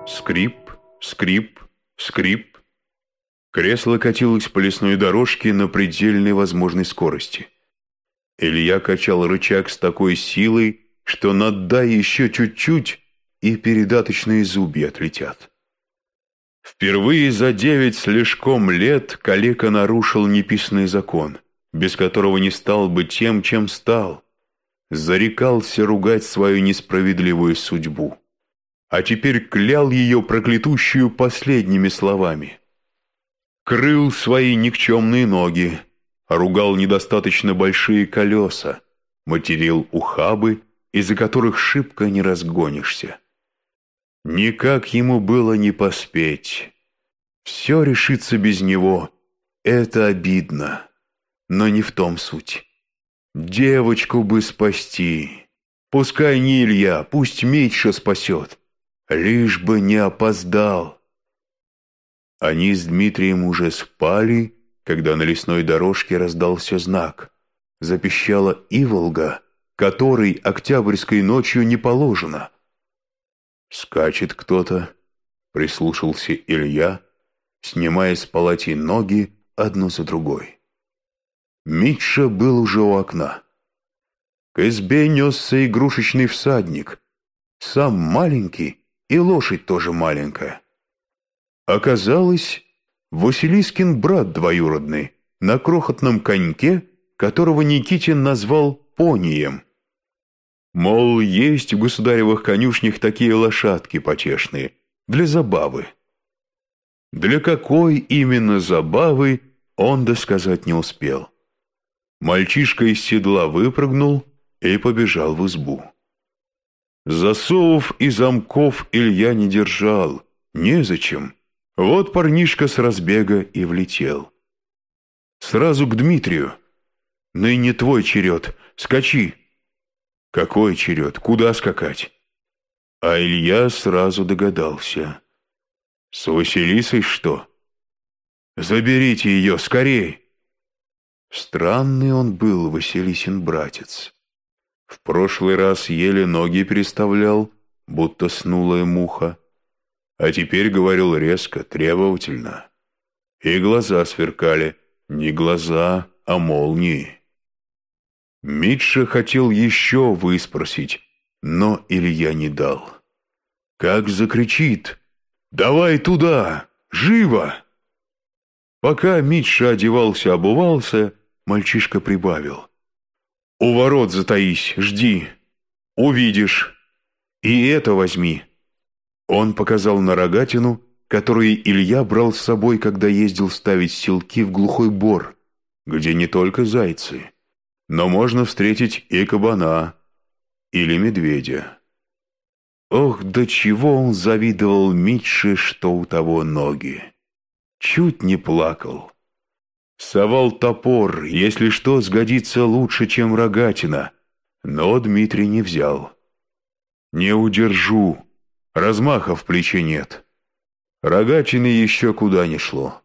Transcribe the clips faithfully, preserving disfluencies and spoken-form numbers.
Скрип, скрип, скрип. Кресло катилось по лесной дорожке на предельной возможной скорости. Илья качал рычаг с такой силой, что надай еще чуть-чуть, и передаточные зубья отлетят. Впервые за девять слишком лет калека нарушил неписанный закон, без которого не стал бы тем, чем стал. Зарекался ругать свою несправедливую судьбу, а теперь клял ее проклятущую последними словами. Крыл свои никчемные ноги, ругал недостаточно большие колеса, материл ухабы, из-за которых шибко не разгонишься. Никак ему было не поспеть. Все решится без него. Это обидно, но не в том суть. Девочку бы спасти. Пускай не Илья, пусть Митша спасет. Лишь бы не опоздал. Они с Дмитрием уже спали, когда на лесной дорожке раздался знак. Запищала иволга, которой октябрьской ночью не положено. «Скачет кто-то», — прислушался Илья, снимая с полати ноги одну за другой. Митша был уже у окна. К избе несся игрушечный всадник, сам маленький и лошадь тоже маленькая. Оказалось, Василискин брат двоюродный на крохотном коньке, которого Никитин назвал понием. Мол, есть в государевых конюшнях такие лошадки потешные, для забавы. Для какой именно забавы, он досказать не успел. Мальчишка из седла выпрыгнул и побежал в избу. Засовов и замков Илья не держал, незачем. Вот парнишка с разбега и влетел. Сразу к Дмитрию. «Ныне твой черед, скачи». Какой черед? Куда скакать? А Илья сразу догадался. С Василисой что? Заберите ее, скорей! Странный он был, Василисин братец. В прошлый раз еле ноги переставлял, будто снулая муха, а теперь говорил резко, требовательно. И глаза сверкали, не глаза, а молнии. Митша хотел еще выспросить, но Илья не дал. Как закричит: «Давай туда! Живо!» Пока Митша одевался-обувался, мальчишка прибавил: «У ворот затаись, жди. Увидишь. И это возьми». Он показал на рогатину, которую Илья брал с собой, когда ездил ставить селки в глухой бор, где не только зайцы, но можно встретить и кабана, или медведя. Ох, до чего он завидовал Митше, что у того ноги. Чуть не плакал. Совал топор, если что, сгодится лучше, чем рогатина, но Дмитрий не взял. «Не удержу, размаха в плече нет». Рогатины еще куда ни шло.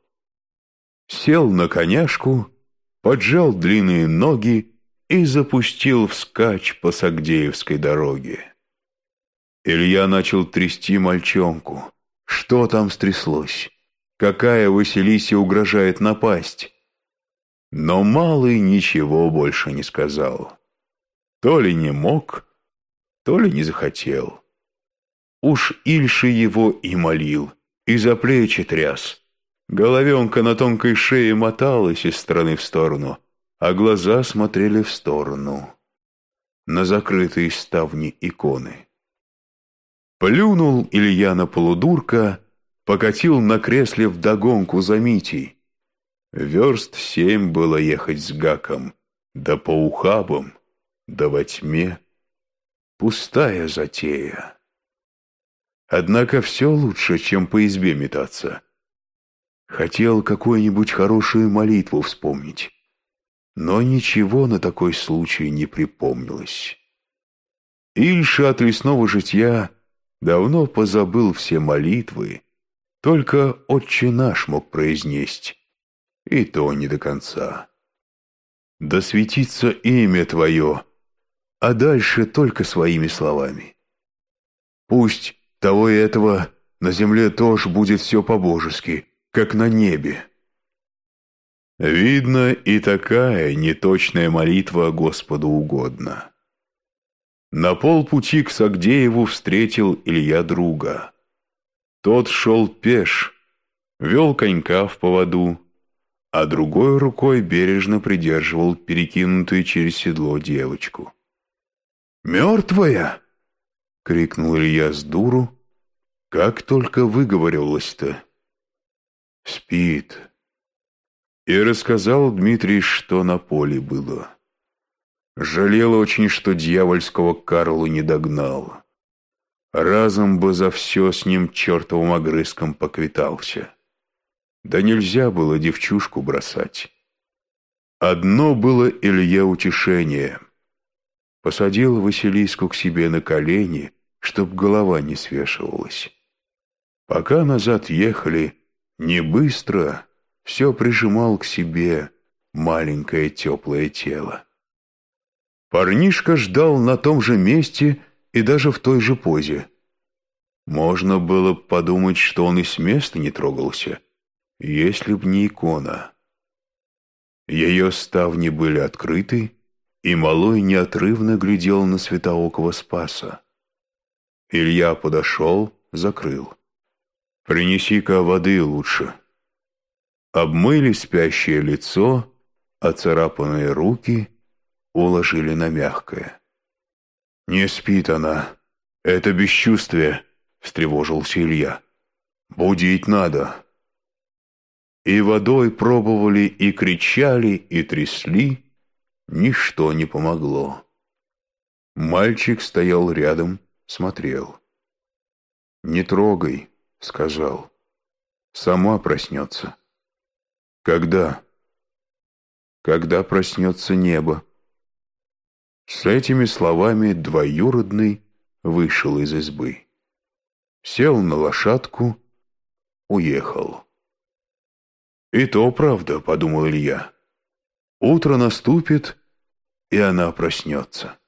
Сел на коняшку, поджал длинные ноги и запустил вскачь по Сагдеевской дороге. Илья начал трясти мальчонку. Что там стряслось? Какая Василисе угрожает напасть? Но малый ничего больше не сказал. То ли не мог, то ли не захотел. Уж Ильша его и молил, и за плечи тряс. Головенка на тонкой шее моталась из стороны в сторону, а глаза смотрели в сторону, на закрытые ставни иконы. Плюнул Илья на полудурка, покатил на кресле вдогонку за Митей. Верст семь было ехать с гаком, да по ухабам, да во тьме. Пустая затея. Однако все лучше, чем по избе метаться. Хотел какую-нибудь хорошую молитву вспомнить, но ничего на такой случай не припомнилось. Ильша от лесного житья давно позабыл все молитвы, только «Отче наш» мог произнесть, и то не до конца. «Да светится имя Твое», а дальше только своими словами. Пусть того и этого на земле тоже будет все по-божески, как на небе». Видно, и такая неточная молитва Господу угодна. На полпути к Сагдееву встретил Илья друга. Тот шел пеш, вел конька в поводу, а другой рукой бережно придерживал перекинутую через седло девочку. «Мертвая!» — крикнул Илья с дуру. Как только выговорилась-то. «Спит». И рассказал Дмитрий, что на поле было. Жалел очень, что дьявольского Карлу не догнал. Разом бы за все с ним чертовым огрызком поквитался. Да нельзя было девчушку бросать. Одно было Илье утешение. Посадил Василиску к себе на колени, чтоб голова не свешивалась. Пока назад ехали, не быстро, все прижимал к себе маленькое теплое тело. Парнишка ждал на том же месте и даже в той же позе. Можно было подумать, что он и с места не трогался, если б не икона. Ее ставни были открыты, и малой неотрывно глядел на святоокого Спаса. Илья подошел, закрыл. «Принеси-ка воды лучше». Обмыли спящее лицо, оцарапанные руки уложили на мягкое. «Не спит она. Это бесчувствие», — встревожился Илья. «Будить надо». И водой пробовали, и кричали, и трясли. Ничто не помогло. Мальчик стоял рядом, смотрел. «Не трогай», — сказал. «Сама проснется». «Когда?» «Когда проснется небо». С этими словами двоюродный вышел из избы. Сел на лошадку, уехал. «И то правда», — подумал Илья. «Утро наступит, и она проснется».